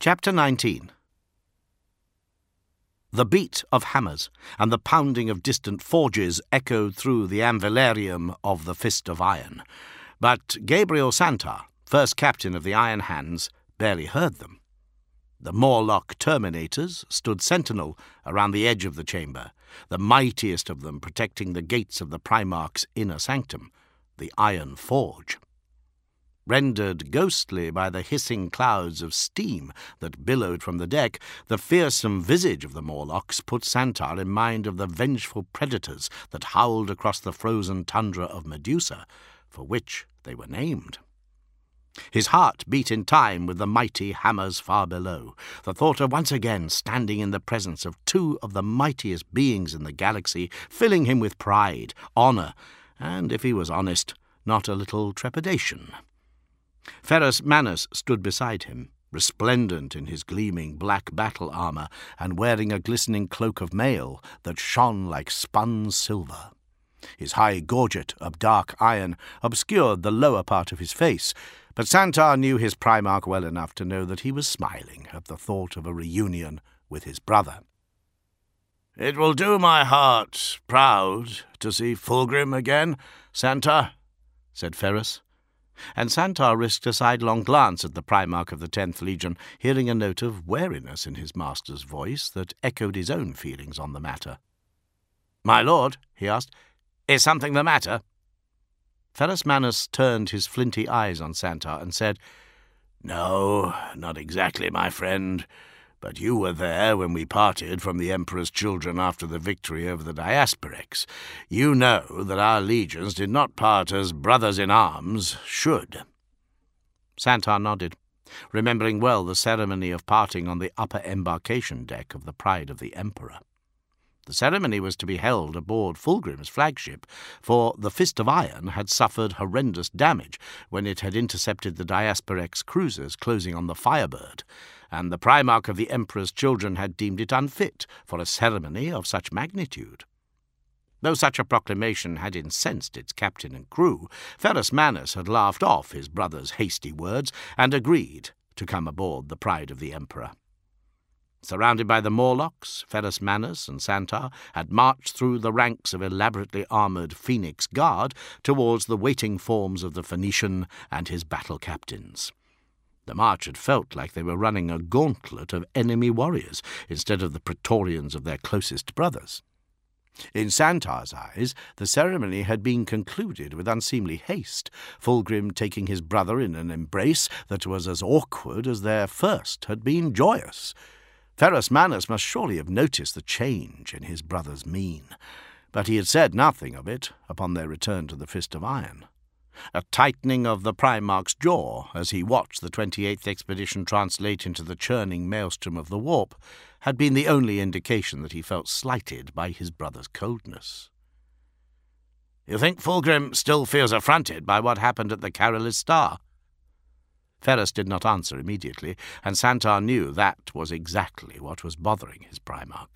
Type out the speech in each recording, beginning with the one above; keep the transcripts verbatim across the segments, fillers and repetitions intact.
Chapter nineteen. The beat of hammers and the pounding of distant forges echoed through the anvillarium of the Fist of Iron, but Gabriel Santar, first captain of the Iron Hands, barely heard them. The Morlock Terminators stood sentinel around the edge of the chamber, the mightiest of them protecting the gates of the Primarch's inner sanctum, the Iron Forge. Rendered ghostly by the hissing clouds of steam that billowed from the deck, the fearsome visage of the Morlocks put Santar in mind of the vengeful predators that howled across the frozen tundra of Medusa, for which they were named. His heart beat in time with the mighty hammers far below, the thought of once again standing in the presence of two of the mightiest beings in the galaxy, filling him with pride, honour, and, if he was honest, not a little trepidation. Ferrus Manus stood beside him, resplendent in his gleaming black battle armour and wearing a glistening cloak of mail that shone like spun silver. His high gorget of dark iron obscured the lower part of his face, but Santar knew his Primarch well enough to know that he was smiling at the thought of a reunion with his brother. "It will do my heart proud to see Fulgrim again, Santar," said Ferrus. And Santar risked a sidelong glance at the Primarch of the Tenth Legion, hearing a note of wariness in his master's voice that echoed his own feelings on the matter. "My lord," he asked, "is something the matter?" Ferrus Manus turned his flinty eyes on Santar and said, "No, not exactly, my friend, but you were there when we parted from the Emperor's children after the victory over the Diasperex. You know that our legions did not part as brothers-in-arms should." Santar nodded, remembering well the ceremony of parting on the upper embarkation deck of the Pride of the Emperor. The ceremony was to be held aboard Fulgrim's flagship, for the Fist of Iron had suffered horrendous damage when it had intercepted the Diasperex cruisers closing on the Firebird, and the Primarch of the Emperor's children had deemed it unfit for a ceremony of such magnitude. Though such a proclamation had incensed its captain and crew, Ferrus Manus had laughed off his brother's hasty words and agreed to come aboard the Pride of the Emperor. Surrounded by the Morlocks, Ferrus Manus and Santar had marched through the ranks of elaborately armoured Phoenix Guard towards the waiting forms of the Phoenician and his battle captains. The march had felt like they were running a gauntlet of enemy warriors instead of the Praetorians of their closest brothers. In Santar's eyes, the ceremony had been concluded with unseemly haste, Fulgrim taking his brother in an embrace that was as awkward as their first had been joyous. Ferrus Manus must surely have noticed the change in his brother's mien, but he had said nothing of it upon their return to the Fist of Iron. A tightening of the Primarch's jaw as he watched the twenty-eighth expedition translate into the churning maelstrom of the warp had been the only indication that he felt slighted by his brother's coldness. "You think Fulgrim still feels affronted by what happened at the Caralis Star?" Ferrus did not answer immediately, and Santar knew that was exactly what was bothering his Primarch.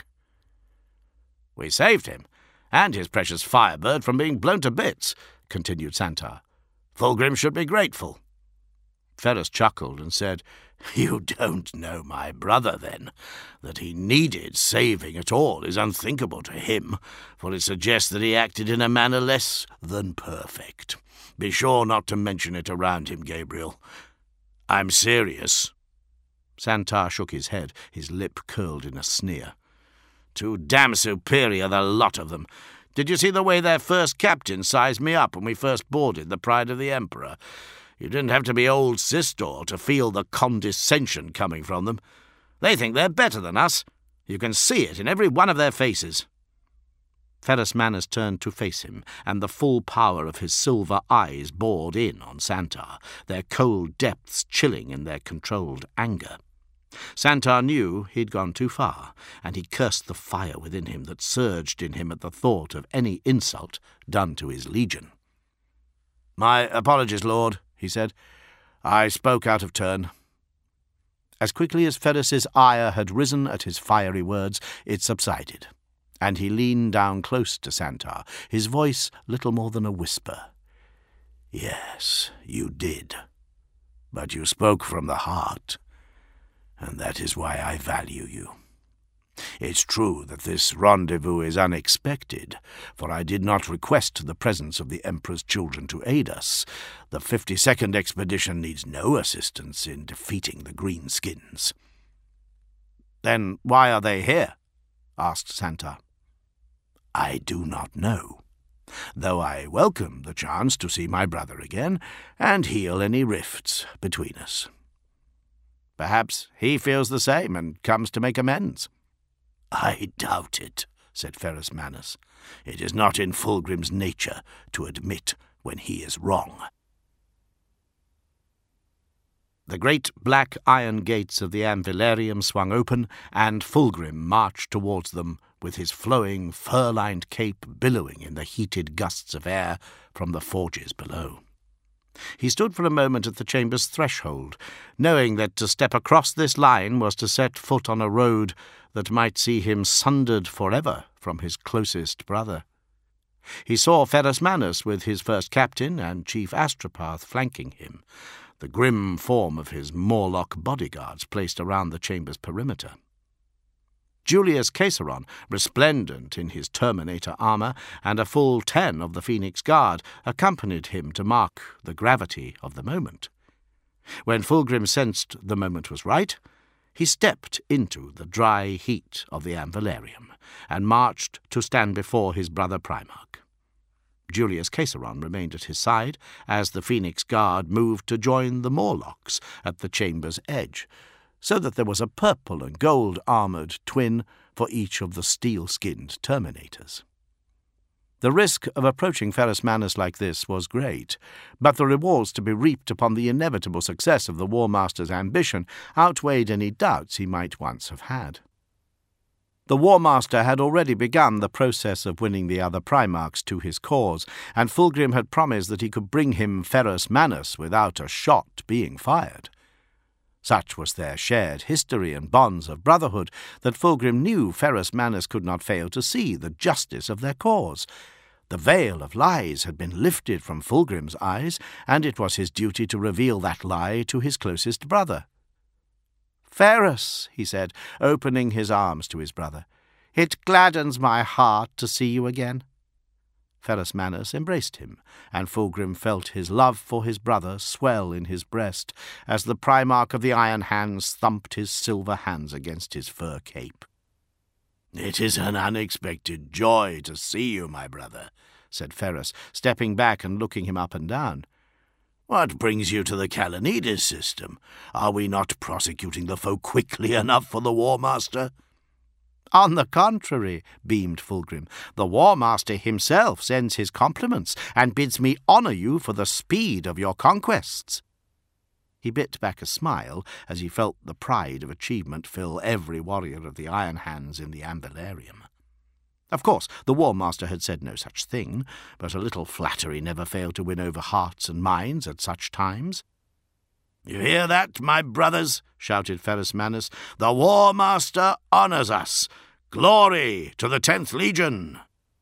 "We saved him, and his precious Firebird from being blown to bits," continued Santar. "Fulgrim should be grateful." Ferrus chuckled and said, "You don't know my brother, then. That he needed saving at all is unthinkable to him, for it suggests that he acted in a manner less than perfect. Be sure not to mention it around him, Gabriel. I'm serious." Santar shook his head, his lip curled in a sneer. "Too damn superior, the lot of them. Did you see the way their first captain sized me up when we first boarded the Pride of the Emperor? You didn't have to be old Sistor to feel the condescension coming from them. They think they're better than us. You can see it in every one of their faces." Ferrus Manus turned to face him, and the full power of his silver eyes bored in on Santar, their cold depths chilling in their controlled anger. Santar knew he'd gone too far, and he cursed the fire within him that surged in him at the thought of any insult done to his legion. "My apologies, Lord," he said. "I spoke out of turn." As quickly as Ferrus's ire had risen at his fiery words, it subsided, and he leaned down close to Santar, his voice little more than a whisper. "Yes, you did. But you spoke from the heart. and that is why I value you. It's true that this rendezvous is unexpected, for I did not request the presence of the Emperor's children to aid us. The fifty-second Expedition needs no assistance in defeating the Greenskins." "Then why are they here?" asked Santar. "I do not know, though I welcome the chance to see my brother again and heal any rifts between us." "Perhaps he feels the same and comes to make amends." "I doubt it," said Ferrus Manus. "It is not in Fulgrim's nature to admit when he is wrong." The great black iron gates of the Anvillarium swung open, and Fulgrim marched towards them with his flowing, fur-lined cape billowing in the heated gusts of air from the forges below. He stood for a moment at the chamber's threshold, knowing that to step across this line was to set foot on a road that might see him sundered forever from his closest brother. He saw Ferrus Manus with his first captain and Chief Astropath flanking him, the grim form of his Morlock bodyguards placed around the chamber's perimeter. Julius Caesaron, resplendent in his Terminator armour, and a full ten of the Phoenix Guard accompanied him to mark the gravity of the moment. When Fulgrim sensed the moment was right, he stepped into the dry heat of the Anvillarium and marched to stand before his brother Primarch. Julius Caesaron remained at his side as the Phoenix Guard moved to join the Morlocks at the chamber's edge, so that there was a purple and gold-armoured twin for each of the steel-skinned Terminators. The risk of approaching Ferrus Manus like this was great, but the rewards to be reaped upon the inevitable success of the War Master's ambition outweighed any doubts he might once have had. The War Master had already begun the process of winning the other Primarchs to his cause, and Fulgrim had promised that he could bring him Ferrus Manus without a shot being fired. Such was their shared history and bonds of brotherhood that Fulgrim knew Ferrus Manus could not fail to see the justice of their cause. The veil of lies had been lifted from Fulgrim's eyes, and it was his duty to reveal that lie to his closest brother. "Ferrus," he said, opening his arms to his brother, "it gladdens my heart to see you again." Ferrus Manus embraced him, and Fulgrim felt his love for his brother swell in his breast as the Primarch of the Iron Hands thumped his silver hands against his fur cape. "It is an unexpected joy to see you, my brother," said Ferrus, stepping back and looking him up and down. "What brings you to the Kalanides system? Are we not prosecuting the foe quickly enough for the War Master?" "On the contrary," beamed Fulgrim, "the War Master himself sends his compliments and bids me honour you for the speed of your conquests." He bit back a smile as he felt the pride of achievement fill every warrior of the Iron Hands in the Anvillarium. Of course, the War Master had said no such thing, but a little flattery never failed to win over hearts and minds at such times. "You hear that, my brothers?" shouted Ferrus Manus. "The War Master honours us. Glory to the Tenth Legion!"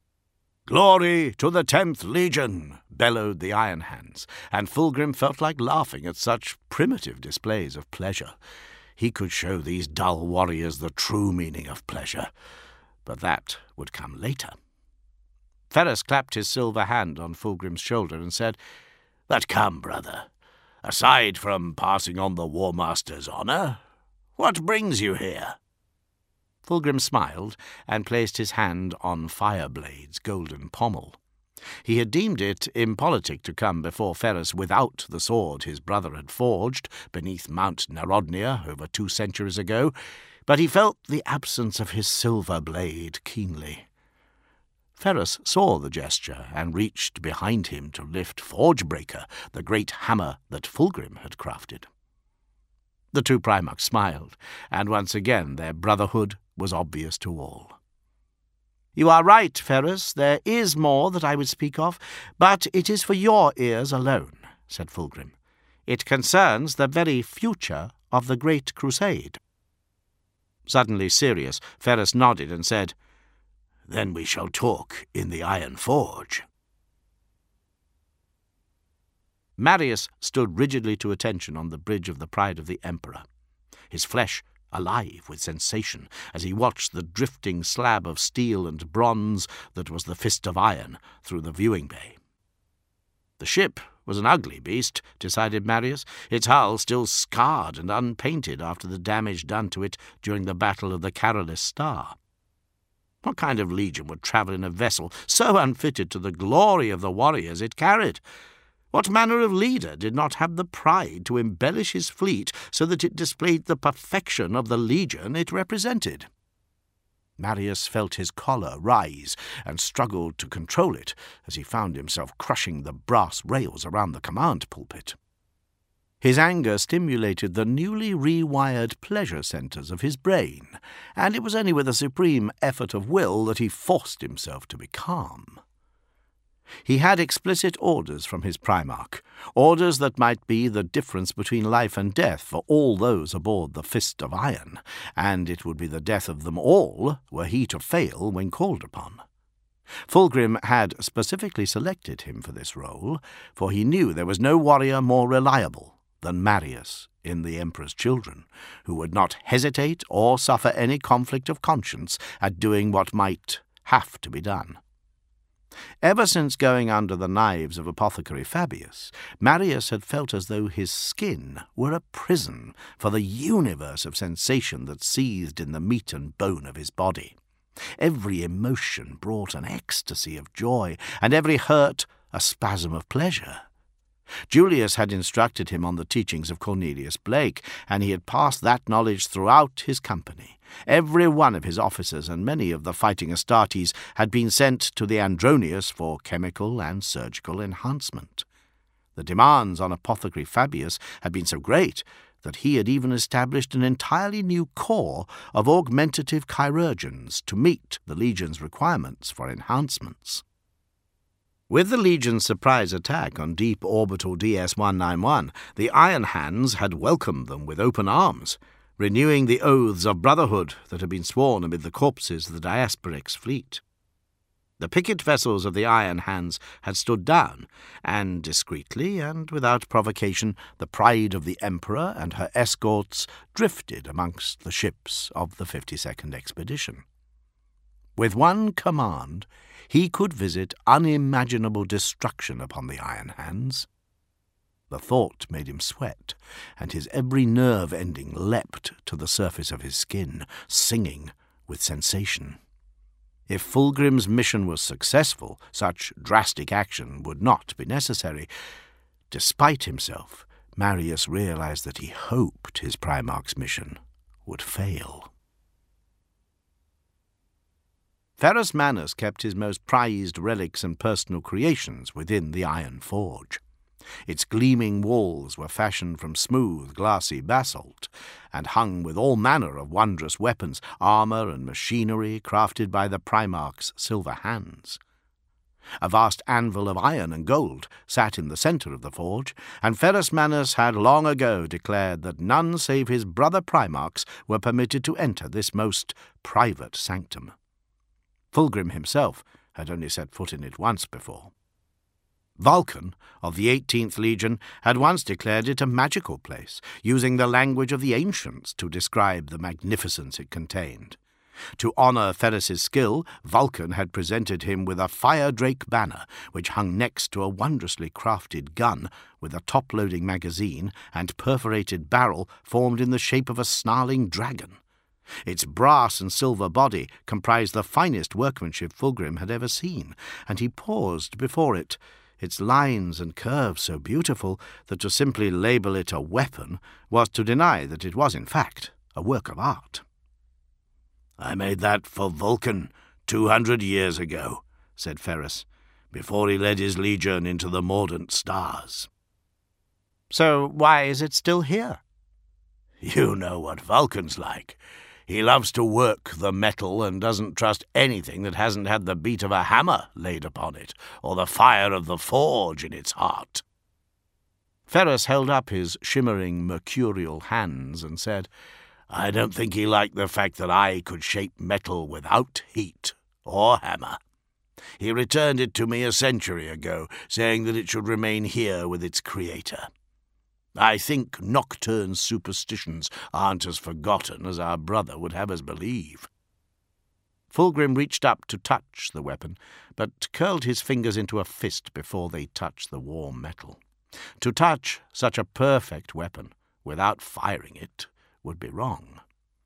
"Glory to the Tenth Legion!" bellowed the Iron Hands, and Fulgrim felt like laughing at such primitive displays of pleasure. He could show these dull warriors the true meaning of pleasure, but that would come later. Ferrus clapped his silver hand on Fulgrim's shoulder and said, "But come, brother, aside from passing on the War Master's honour, what brings you here?" Fulgrim smiled and placed his hand on Fireblade's golden pommel. He had deemed it impolitic to come before Ferrus without the sword his brother had forged beneath Mount Narodnia over two centuries ago, but he felt the absence of his silver blade keenly. Ferrus saw the gesture and reached behind him to lift Forgebreaker, the great hammer that Fulgrim had crafted. The two Primarchs smiled, and once again their brotherhood was obvious to all. "You are right, Ferrus, there is more that I would speak of, but it is for your ears alone," said Fulgrim. "It concerns the very future of the Great Crusade." Suddenly serious, Ferrus nodded and said, "Then we shall talk in the Iron Forge." Marius stood rigidly to attention on the bridge of the Pride of the Emperor. His flesh alive with sensation, as he watched the drifting slab of steel and bronze that was the Fist of Iron through the viewing bay. The ship was an ugly beast, decided Marius, its hull still scarred and unpainted after the damage done to it during the Battle of the Carolus Star. What kind of legion would travel in a vessel so unfitted to the glory of the warriors it carried? What manner of leader did not have the pride to embellish his fleet so that it displayed the perfection of the legion it represented? Marius felt his choler rise and struggled to control it as he found himself crushing the brass rails around the command pulpit. His anger stimulated the newly rewired pleasure centres of his brain, and it was only with a supreme effort of will that he forced himself to be calm. He had explicit orders from his Primarch, orders that might be the difference between life and death for all those aboard the Fist of Iron, and it would be the death of them all were he to fail when called upon. Fulgrim had specifically selected him for this role, for he knew there was no warrior more reliable than Marius in the Emperor's Children, who would not hesitate or suffer any conflict of conscience at doing what might have to be done. Ever since going under the knives of Apothecary Fabius, Marius had felt as though his skin were a prison for the universe of sensation that seethed in the meat and bone of his body. Every emotion brought an ecstasy of joy, and every hurt a spasm of pleasure. Julius had instructed him on the teachings of Cornelius Blake, and he had passed that knowledge throughout his company. Every one of his officers and many of the fighting Astartes had been sent to the Andronius for chemical and surgical enhancement. The demands on Apothecary Fabius had been so great that he had even established an entirely new corps of augmentative chirurgeons to meet the Legion's requirements for enhancements. With the Legion's surprise attack on deep orbital D S one ninety-one, the Iron Hands had welcomed them with open arms, renewing the oaths of brotherhood that had been sworn amid the corpses of the Diasporix fleet. The picket vessels of the Iron Hands had stood down, and discreetly and without provocation the pride of the Emperor and her escorts drifted amongst the ships of the fifty-second Expedition. With one command, he could visit unimaginable destruction upon the Iron Hands. The thought made him sweat, and his every nerve ending leapt to the surface of his skin, singing with sensation. If Fulgrim's mission was successful, such drastic action would not be necessary. Despite himself, Marius realized that he hoped his Primarch's mission would fail. Ferrus Manus kept his most prized relics and personal creations within the Iron Forge. Its gleaming walls were fashioned from smooth, glassy basalt, and hung with all manner of wondrous weapons, armour and machinery crafted by the Primarch's silver hands. A vast anvil of iron and gold sat in the centre of the forge, and Ferrus Manus had long ago declared that none save his brother Primarchs were permitted to enter this most private sanctum. Fulgrim himself had only set foot in it once before. Vulcan, of the eighteenth Legion, had once declared it a magical place, using the language of the ancients to describe the magnificence it contained. To honour Ferrus's skill, Vulcan had presented him with a fire-drake banner, which hung next to a wondrously crafted gun with a top-loading magazine and perforated barrel formed in the shape of a snarling dragon. Its brass and silver body comprised the finest workmanship Fulgrim had ever seen, and he paused before it, its lines and curves so beautiful that to simply label it a weapon was to deny that it was in fact a work of art. "I made that for Vulcan two hundred years ago," said Ferrus, "before he led his legion into the mordant stars." "So why is it still here?" "You know what Vulcan's like. He loves to work the metal and doesn't trust anything that hasn't had the beat of a hammer laid upon it, or the fire of the forge in its heart." Ferrus held up his shimmering mercurial hands and said, "I don't think he liked the fact that I could shape metal without heat or hammer. He returned it to me a century ago, saying that it should remain here with its creator. I think Nocturne's superstitions aren't as forgotten as our brother would have us believe." Fulgrim reached up to touch the weapon, but curled his fingers into a fist before they touched the warm metal. To touch such a perfect weapon without firing it would be wrong.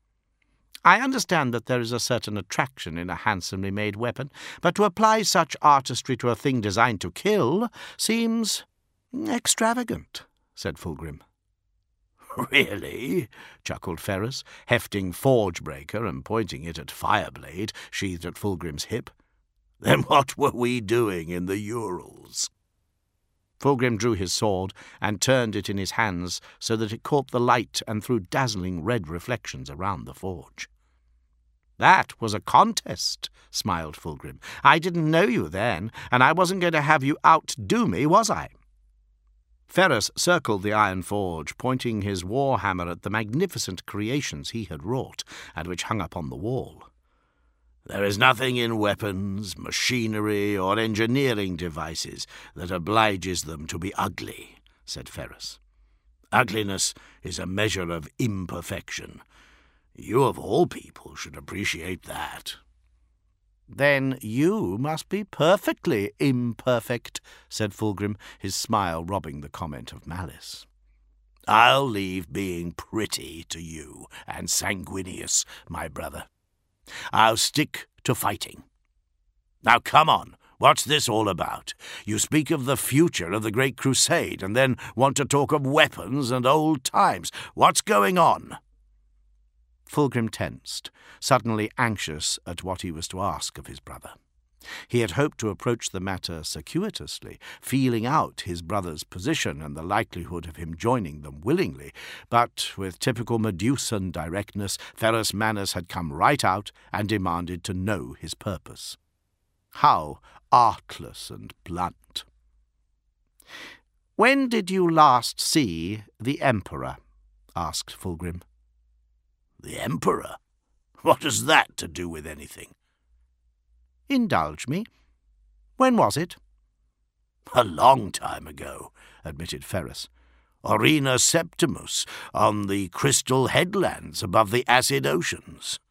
"I understand that there is a certain attraction in a handsomely made weapon, but to apply such artistry to a thing designed to kill seems extravagant," said Fulgrim. "Really?" chuckled Ferrus, hefting Forge-breaker and pointing it at Fireblade, sheathed at Fulgrim's hip. "Then what were we doing in the Urals?" Fulgrim drew his sword and turned it in his hands so that it caught the light and threw dazzling red reflections around the forge. "That was a contest," smiled Fulgrim. "I didn't know you then, and I wasn't going to have you outdo me, was I?" Ferrus circled the iron forge, pointing his war hammer at the magnificent creations he had wrought, and which hung upon the wall. "There is nothing in weapons, machinery, or engineering devices that obliges them to be ugly," said Ferrus. "Ugliness is a measure of imperfection. You of all people should appreciate that." "Then you must be perfectly imperfect," said Fulgrim, his smile robbing the comment of malice. "I'll leave being pretty to you and Sanguinius, my brother. I'll stick to fighting. Now come on, what's this all about? You speak of the future of the Great Crusade and then want to talk of weapons and old times. What's going on?" Fulgrim tensed, suddenly anxious at what he was to ask of his brother. He had hoped to approach the matter circuitously, feeling out his brother's position and the likelihood of him joining them willingly, but with typical Medusan directness, Ferrus Manus had come right out and demanded to know his purpose. How artless and blunt. "When did you last see the Emperor?" asked Fulgrim. "The Emperor? What has that to do with anything?" "Indulge me. When was it?" "A long time ago," admitted Ferrus. "Aurena Septimus, on the Crystal Headlands above the Acid Oceans."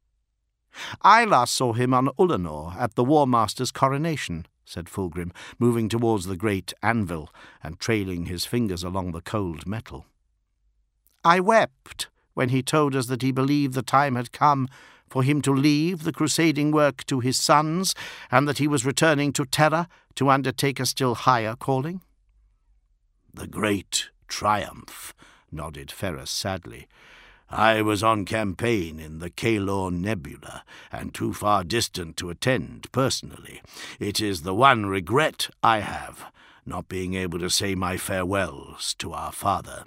"I last saw him on Ulanor at the War Master's coronation," said Fulgrim, moving towards the great anvil and trailing his fingers along the cold metal. "I wept when he told us that he believed the time had come for him to leave the crusading work to his sons, and that he was returning to Terra to undertake a still higher calling." "The great triumph," nodded Ferrus sadly. "I was on campaign in the Kalor Nebula, and too far distant to attend personally. It is the one regret I have, not being able to say my farewells to our father."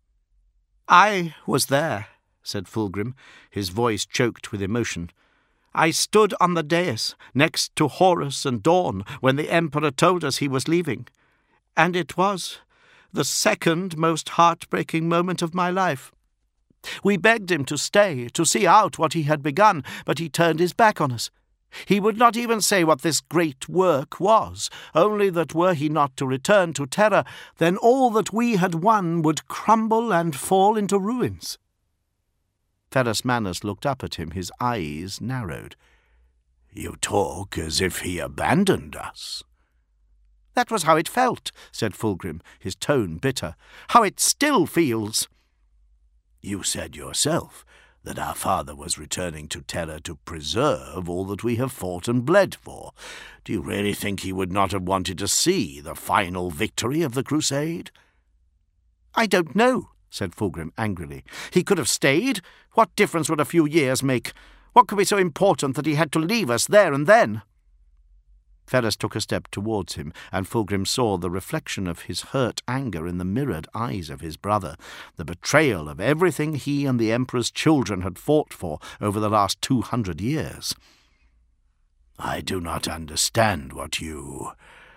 "I was there," said Fulgrim, his voice choked with emotion. "I stood on the dais next to Horus and Dawn when the Emperor told us he was leaving, and it was the second most heartbreaking moment of my life. We begged him to stay, to see out what he had begun, but he turned his back on us. He would not even say what this great work was, only that were he not to return to Terra, then all that we had won would crumble and fall into ruins." Ferrus Manus looked up at him, his eyes narrowed. "You talk as if he abandoned us." "That was how it felt," said Fulgrim, his tone bitter. "How it still feels." "You said yourself that our father was returning to Terra to preserve all that we have fought and bled for. Do you really think he would not have wanted to see the final victory of the crusade?" "I don't know," said Fulgrim angrily. "He could have stayed. What difference would a few years make? What could be so important that he had to leave us there and then?" Ferrus took a step towards him, and Fulgrim saw the reflection of his hurt anger in the mirrored eyes of his brother, the betrayal of everything he and the Emperor's children had fought for over the last two hundred years. "I do not understand what you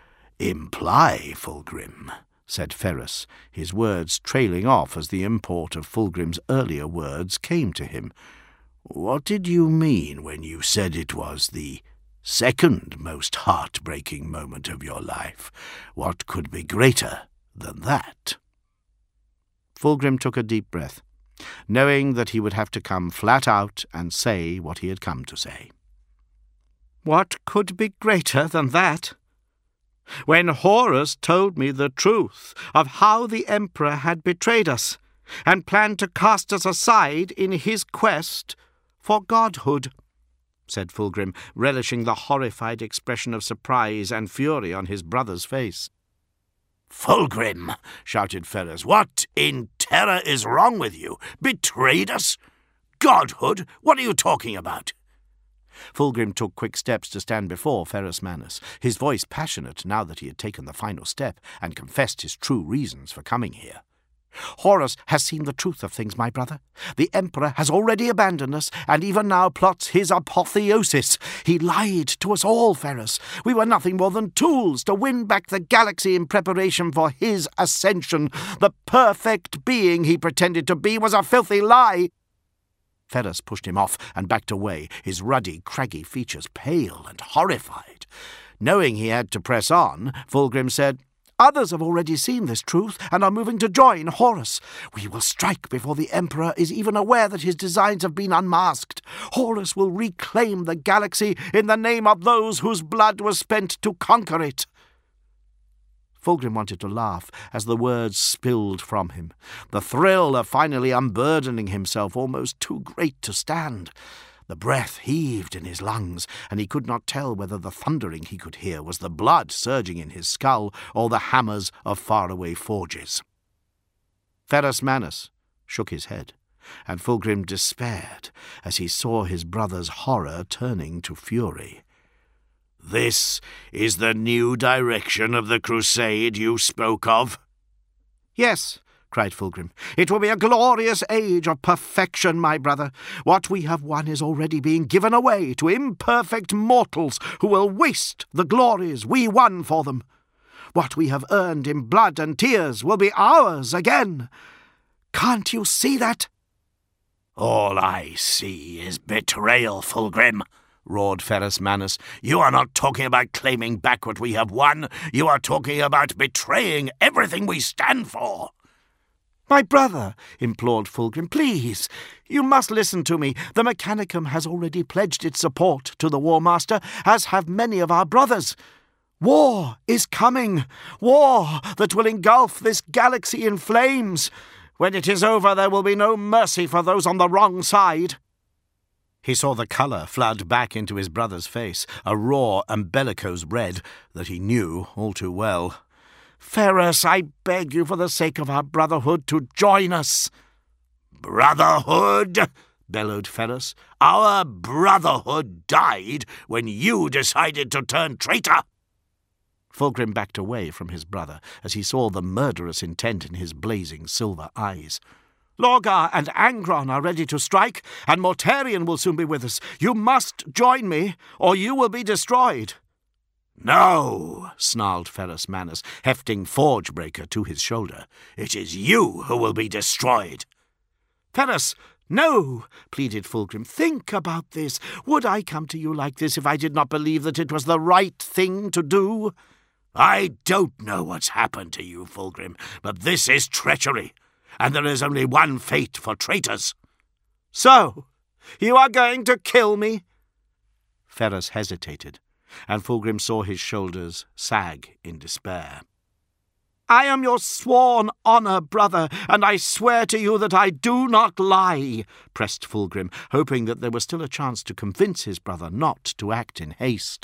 imply, Fulgrim," said Ferrus, his words trailing off as the import of Fulgrim's earlier words came to him. "What did you mean when you said it was the second most heartbreaking moment of your life? What could be greater than that?" Fulgrim took a deep breath, knowing that he would have to come flat out and say what he had come to say. What could be greater than that? When Horus told me the truth of how the Emperor had betrayed us and planned to cast us aside in his quest for godhood, said Fulgrim, relishing the horrified expression of surprise and fury on his brother's face. Fulgrim, shouted Ferrus, what in terror is wrong with you? Betrayed us? Godhood? What are you talking about? Fulgrim took quick steps to stand before Ferrus Manus, his voice passionate now that he had taken the final step and confessed his true reasons for coming here. Horus has seen the truth of things, my brother. The Emperor has already abandoned us, and even now plots his apotheosis. He lied to us all, Ferrus. We were nothing more than tools to win back the galaxy in preparation for his ascension. The perfect being he pretended to be was a filthy lie. Ferrus pushed him off and backed away, his ruddy, craggy features pale and horrified. Knowing he had to press on, Fulgrim said, Others have already seen this truth and are moving to join Horus. We will strike before the Emperor is even aware that his designs have been unmasked. Horus will reclaim the galaxy in the name of those whose blood was spent to conquer it. Fulgrim wanted to laugh as the words spilled from him, the thrill of finally unburdening himself almost too great to stand. The breath heaved in his lungs, and he could not tell whether the thundering he could hear was the blood surging in his skull or the hammers of faraway forges. Ferrus Manus shook his head, and Fulgrim despaired as he saw his brother's horror turning to fury. This is the new direction of the crusade you spoke of? Yes, cried Fulgrim. It will be a glorious age of perfection, my brother. What we have won is already being given away to imperfect mortals who will waste the glories we won for them. What we have earned in blood and tears will be ours again. Can't you see that? All I see is betrayal, Fulgrim, roared Ferrus Manus. You are not talking about claiming back what we have won. You are talking about betraying everything we stand for. My brother, implored Fulgrim, please, you must listen to me. The Mechanicum has already pledged its support to the War Master, as have many of our brothers. War is coming. War that will engulf this galaxy in flames. When it is over, there will be no mercy for those on the wrong side. He saw the colour flood back into his brother's face, a raw and bellicose red that he knew all too well. Ferrus, I beg you for the sake of our brotherhood to join us. Brotherhood? Bellowed Ferrus. Our brotherhood died when you decided to turn traitor. Fulgrim backed away from his brother as he saw the murderous intent in his blazing silver eyes. Lorgar and Angron are ready to strike, and Mortarion will soon be with us. You must join me, or you will be destroyed. No, snarled Ferrus Manus, hefting Forgebreaker to his shoulder. It is you who will be destroyed. Ferrus, no, pleaded Fulgrim. Think about this. Would I come to you like this if I did not believe that it was the right thing to do? I don't know what's happened to you, Fulgrim, but this is treachery, and there is only one fate for traitors. So, you are going to kill me? Ferrus hesitated, and Fulgrim saw his shoulders sag in despair. I am your sworn honour, brother, and I swear to you that I do not lie, pressed Fulgrim, hoping that there was still a chance to convince his brother not to act in haste.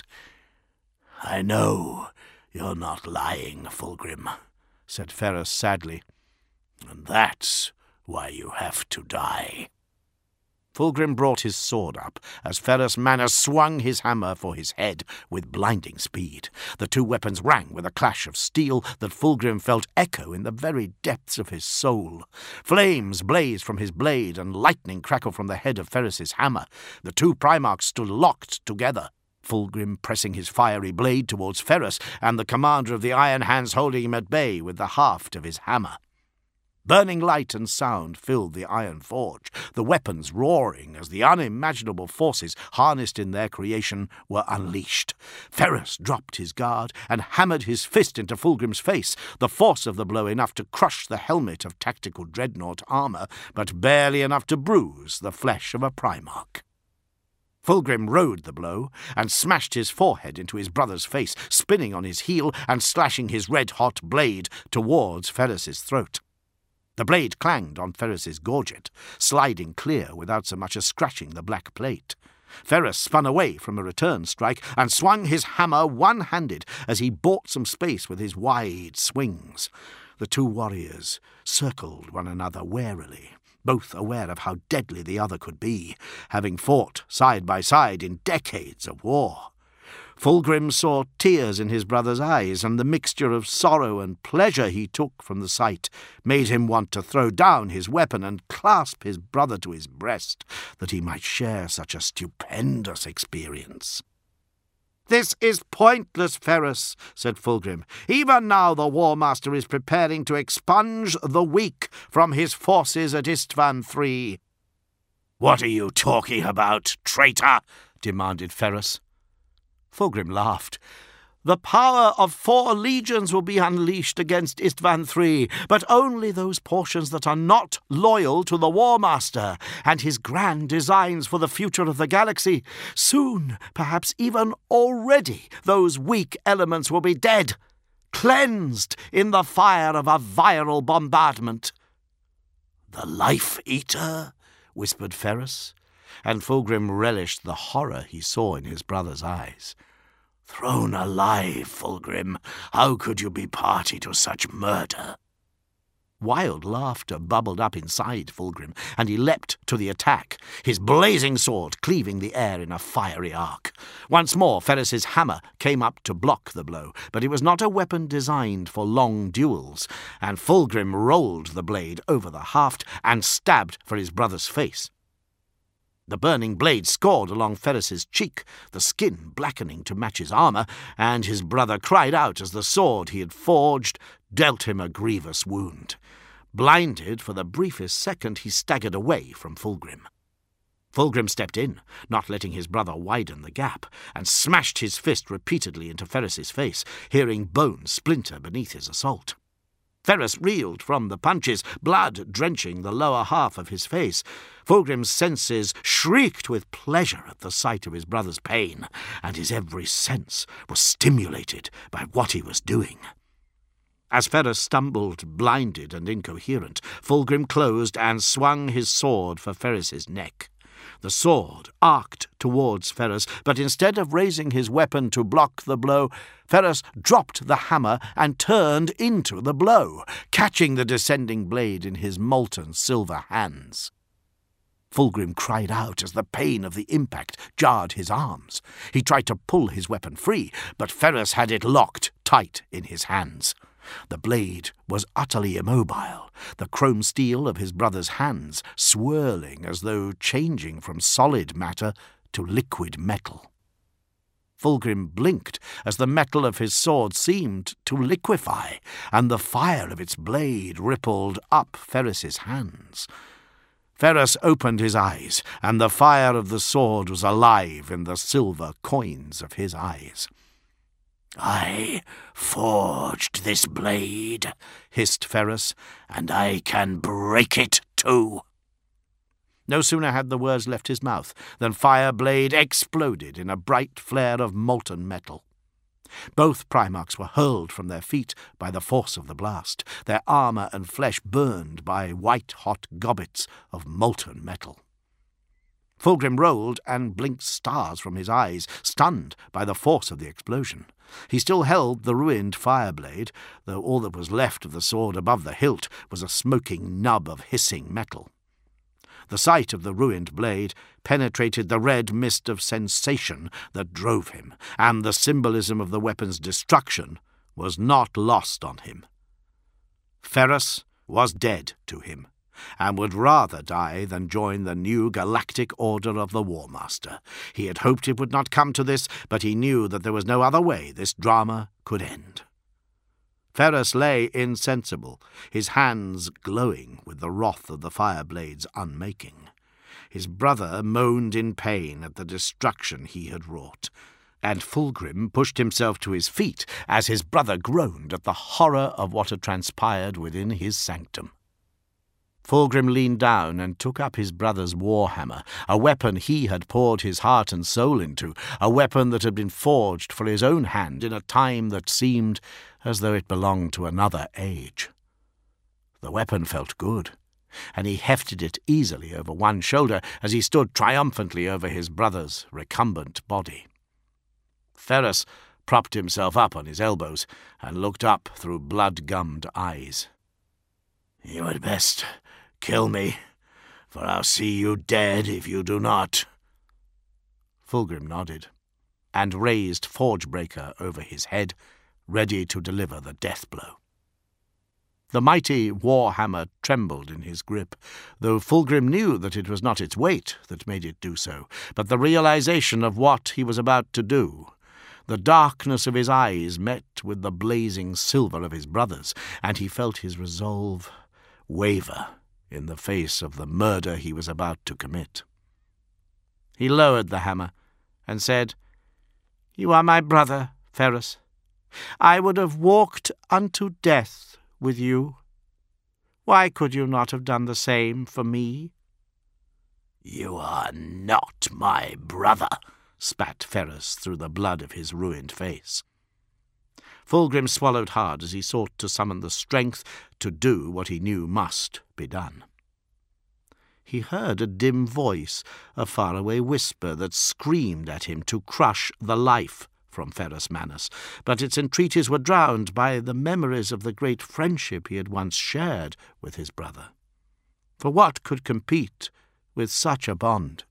I know you're not lying, Fulgrim, said Ferrus sadly, and that's why you have to die. Fulgrim brought his sword up as Ferrus Manus swung his hammer for his head with blinding speed. The two weapons rang with a clash of steel that Fulgrim felt echo in the very depths of his soul. Flames blazed from his blade and lightning crackled from the head of Ferrus's hammer. The two Primarchs stood locked together, Fulgrim pressing his fiery blade towards Ferrus, and the commander of the Iron Hands holding him at bay with the haft of his hammer. Burning light and sound filled the iron forge, the weapons roaring as the unimaginable forces harnessed in their creation were unleashed. Ferrus dropped his guard and hammered his fist into Fulgrim's face, the force of the blow enough to crush the helmet of tactical dreadnought armour, but barely enough to bruise the flesh of a Primarch. Fulgrim rode the blow and smashed his forehead into his brother's face, spinning on his heel and slashing his red-hot blade towards Ferrus's throat. The blade clanged on Ferrus's gorget, sliding clear without so much as scratching the black plate. Ferrus spun away from a return strike and swung his hammer one-handed as he bought some space with his wide swings. The two warriors circled one another warily, both aware of how deadly the other could be, having fought side by side in decades of war. Fulgrim saw tears in his brother's eyes, and the mixture of sorrow and pleasure he took from the sight made him want to throw down his weapon and clasp his brother to his breast, that he might share such a stupendous experience. "This is pointless, Ferrus," said Fulgrim. "Even now the War Master is preparing to expunge the weak from his forces at Istvan three. "What are you talking about, traitor?" demanded Ferrus. Fulgrim laughed. "The power of four legions will be unleashed against Istvan three, but only those portions that are not loyal to the War Master and his grand designs for the future of the galaxy. Soon, perhaps even already, those weak elements will be dead, cleansed in the fire of a viral bombardment." "The Life Eater?" whispered Ferrus, and Fulgrim relished the horror he saw in his brother's eyes. "Thrown alive, Fulgrim. How could you be party to such murder?" Wild laughter bubbled up inside Fulgrim, and he leapt to the attack, his blazing sword cleaving the air in a fiery arc. Once more Ferrus's hammer came up to block the blow, but it was not a weapon designed for long duels, and Fulgrim rolled the blade over the haft and stabbed for his brother's face. The burning blade scored along Ferrus's cheek, the skin blackening to match his armour, and his brother cried out as the sword he had forged dealt him a grievous wound. Blinded for the briefest second, he staggered away from Fulgrim. Fulgrim stepped in, not letting his brother widen the gap, and smashed his fist repeatedly into Ferrus's face, hearing bones splinter beneath his assault. Ferrus reeled from the punches, blood drenching the lower half of his face. Fulgrim's senses shrieked with pleasure at the sight of his brother's pain, and his every sense was stimulated by what he was doing. As Ferrus stumbled, blinded and incoherent, Fulgrim closed and swung his sword for Ferrus's neck. The sword arced towards Ferrus, but instead of raising his weapon to block the blow, Ferrus dropped the hammer and turned into the blow, catching the descending blade in his molten silver hands. Fulgrim cried out as the pain of the impact jarred his arms. He tried to pull his weapon free, but Ferrus had it locked tight in his hands. The blade was utterly immobile, the chrome steel of his brother's hands swirling as though changing from solid matter to liquid metal. Fulgrim blinked as the metal of his sword seemed to liquefy, and the fire of its blade rippled up Ferrus's hands. Ferrus opened his eyes, and the fire of the sword was alive in the silver coins of his eyes. "I forged this blade," hissed Ferrus, "and I can break it too." No sooner had the words left his mouth than Fireblade exploded in a bright flare of molten metal. Both Primarchs were hurled from their feet by the force of the blast, their armour and flesh burned by white-hot gobbets of molten metal. Fulgrim rolled and blinked stars from his eyes, stunned by the force of the explosion. He still held the ruined Fireblade, though all that was left of the sword above the hilt was a smoking nub of hissing metal. The sight of the ruined blade penetrated the red mist of sensation that drove him, and the symbolism of the weapon's destruction was not lost on him. Ferrus was dead to him, and would rather die than join the new galactic order of the War Master. He had hoped it would not come to this, but he knew that there was no other way this drama could end. Ferrus lay insensible, his hands glowing with the wrath of the fire-blade's unmaking. His brother moaned in pain at the destruction he had wrought, and Fulgrim pushed himself to his feet as his brother groaned at the horror of what had transpired within his sanctum. Fulgrim leaned down and took up his brother's war-hammer, a weapon he had poured his heart and soul into, a weapon that had been forged for his own hand in a time that seemed as though it belonged to another age. The weapon felt good, and he hefted it easily over one shoulder as he stood triumphantly over his brother's recumbent body. Ferrus propped himself up on his elbows and looked up through blood-gummed eyes. "You had best kill me, for I'll see you dead if you do not." Fulgrim nodded, and raised Forgebreaker over his head, ready to deliver the death blow. The mighty war-hammer trembled in his grip, though Fulgrim knew that it was not its weight that made it do so, but the realization of what he was about to do. The darkness of his eyes met with the blazing silver of his brother's, and he felt his resolve waver in the face of the murder he was about to commit. He lowered the hammer and said, "You are my brother, Ferrus. I would have walked unto death with you. Why could you not have done the same for me?" "You are not my brother," spat Ferrus through the blood of his ruined face. Fulgrim swallowed hard as he sought to summon the strength to do what he knew must be done. He heard a dim voice, a faraway whisper that screamed at him to crush the life from Ferrus Manus, but its entreaties were drowned by the memories of the great friendship he had once shared with his brother. For what could compete with such a bond?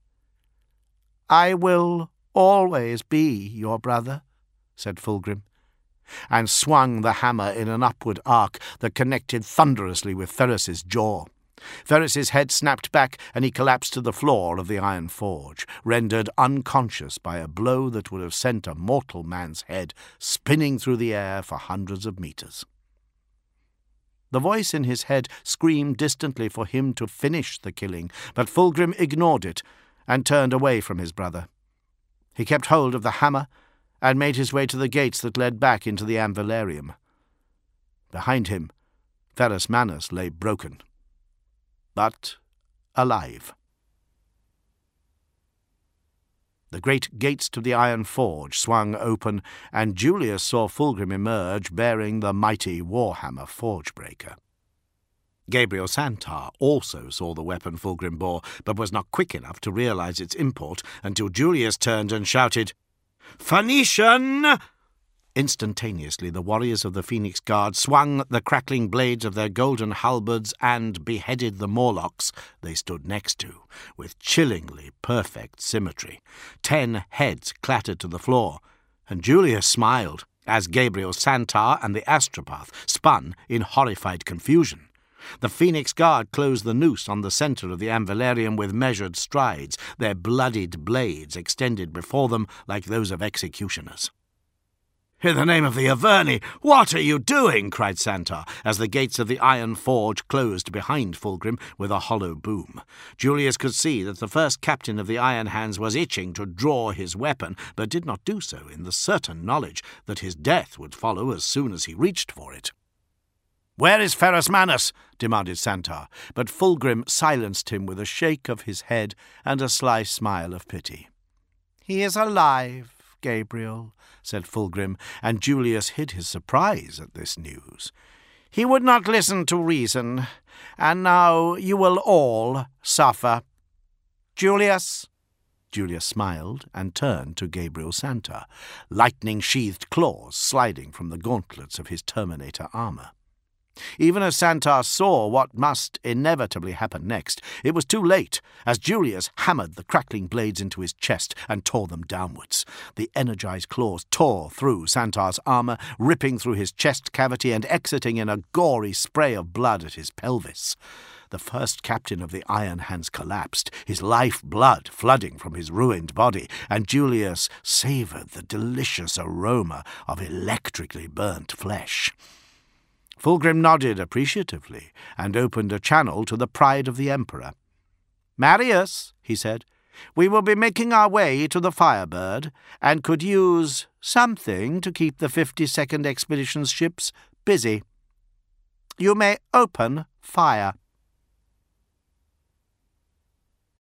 "I will always be your brother," said Fulgrim, and swung the hammer in an upward arc that connected thunderously with Ferrus's jaw. Ferrus's head snapped back, and he collapsed to the floor of the iron forge, rendered unconscious by a blow that would have sent a mortal man's head spinning through the air for hundreds of meters. The voice in his head screamed distantly for him to finish the killing, but Fulgrim ignored it and turned away from his brother. He kept hold of the hammer and made his way to the gates that led back into the Amvalarium. Behind him, Ferrus Manus lay broken, but alive. The great gates to the iron forge swung open, and Julius saw Fulgrim emerge bearing the mighty warhammer Forgebreaker. Gabriel Santar also saw the weapon Fulgrim bore, but was not quick enough to realize its import until Julius turned and shouted, "Phoenician!" Instantaneously the warriors of the Phoenix Guard swung the crackling blades of their golden halberds and beheaded the Morlocks they stood next to, with chillingly perfect symmetry. Ten heads clattered to the floor, and Julius smiled as Gabriel Santar and the Astropath spun in horrified confusion. The Phoenix Guard closed the noose on the centre of the Amvalarium with measured strides, their bloodied blades extended before them like those of executioners. "In the name of the Averni, what are you doing?" cried Santar, as the gates of the iron forge closed behind Fulgrim with a hollow boom. Julius could see that the first captain of the Iron Hands was itching to draw his weapon, but did not do so in the certain knowledge that his death would follow as soon as he reached for it. "Where is Ferrus Manus?" demanded Santar, but Fulgrim silenced him with a shake of his head and a sly smile of pity. "He is alive, Gabriel," said Fulgrim, and Julius hid his surprise at this news. "He would not listen to reason, and now you will all suffer. Julius!" Julius smiled and turned to Gabriel Santar, lightning-sheathed claws sliding from the gauntlets of his Terminator armour. Even as Santar saw what must inevitably happen next, it was too late, as Julius hammered the crackling blades into his chest and tore them downwards. The energized claws tore through Santar's armour, ripping through his chest cavity and exiting in a gory spray of blood at his pelvis. The first captain of the Iron Hands collapsed, his life blood flooding from his ruined body, and Julius savoured the delicious aroma of electrically burnt flesh. Fulgrim nodded appreciatively and opened a channel to the pride of the Emperor. "Marius," he said, "we will be making our way to the Firebird, and could use something to keep the fifty-second Expedition's ships busy. You may open fire."